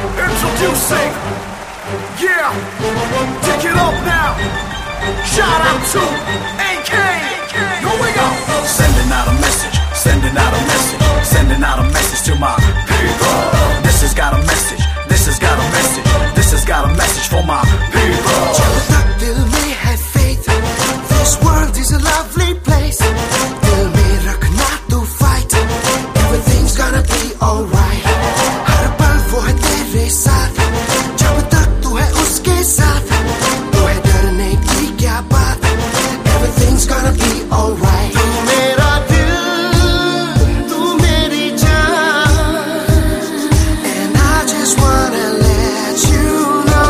Introducing, yeah, take it up now. Shout out to AK. Here we go. Sending out a message, sending out a message, sending out a message to my people. This has got a message, this has got a message, this has got a message for my people. जब तक दिल में है faith, this world is a lovely place. दिल में रखना तू fight, everything's gonna be alright. हर पल वो है तेरे साथ, जब तक तू है उसके साथ. तो है डरने की क्या बात, everything's gonna be alright. तू मेरा दिल, तू मेरी जान, and I just wanna let you know.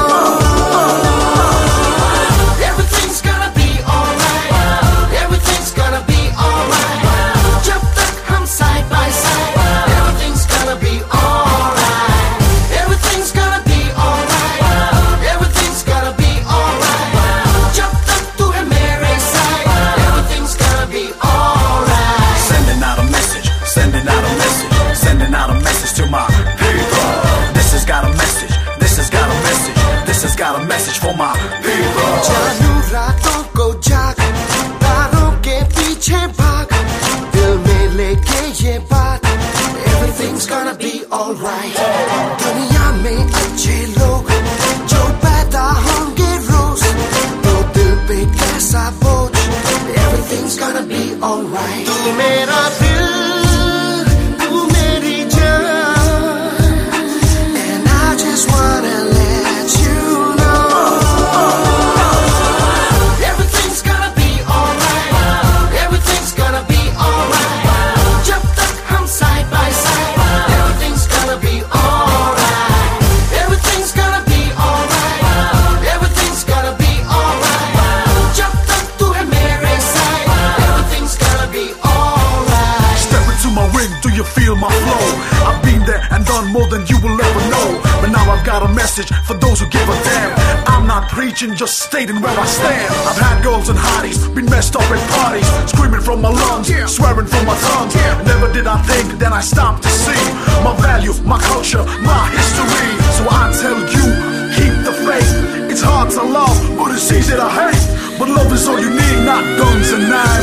Everything's gonna be alright, everything's gonna be alright. जब तक हम side by side, everything's gonna be alright. Everything's gonna be alright, everything's gonna be alright. जब तक तू है मेरे side, everything's gonna be alright. Sending out a message, sending out a message, sending out a message to my people. This has got a message, this has got a message, this has got a message for my people. जानू रातों को जाग, तारों के पीछे भाग, दिल में लेके ये बात, everything's gonna be alright. दुनिया में अच्छे लोग जो पैदा होंगे रोज, तो दिल पे कैसा बोझ, everything's gonna be alright. तू मेरा दिल, तू मेरी जान, and I just wanna let you know. Everything's gonna be alright, everything's gonna be alright. जब तक हम side by side, everything's gonna be alright. Everything's gonna be alright, everything's gonna be alright. जब तक तू है मेरे side, everything's gonna be alright. Step into my ring, do you feel my flow? I've been there and done more than you will ever know. But now I've got a message for those who give a damn. I'm not preaching, just stating where I stand. I've had girls and hotties, been messed up at parties, screaming from my lungs, swearing from my tongue. Never did I think that I stopped to see my value, my culture, my history. So I tell you, keep the faith. It's hard to love, but it's easy to hate. But love is all you need, not guns and knives.